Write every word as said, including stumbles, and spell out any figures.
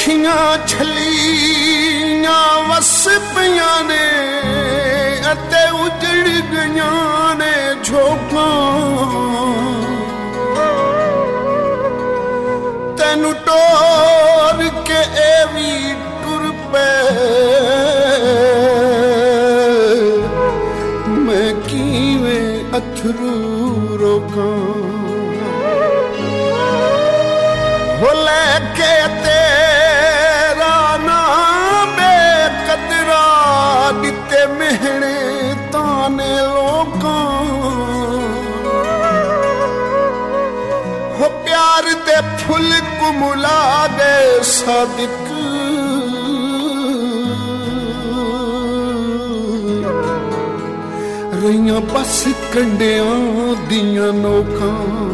ਅੱਖੀਆਂ ਛਲੀਆਂ ਵਸ ਪਈਆਂ ਨੇ ਅਤੇ ਉਜੜ ਗਈਆਂ ਨੇ ਝੋਕਾਂ ਤੈਨੂੰ ਟੋਰ ਕੇ ਇਹ ਵੀ ਟੁਰ ਪਏ ਮੈਂ ਕਿਵੇਂ ਅਥਰੂ ਰੋਕਾਂ ਹੋ ਲੈ ਕੇ ਤੇਰਾ ਨਾਮ ਬੇਕਦਰਾ ਦਿੱਤੇ ਮਿਹਣੇ ਤਾਨੇ ਲੋਕਾਂ ਹੋ ਪਿਆਰ ਦੇ ਫੁੱਲ ਕੁਮਲਾ ਗਏ ਸਾਦਿਕ ਰਹੀਆਂ ਬਸ ਕੰਡਿਆਂ ਦੀਆਂ ਨੋਕਾਂ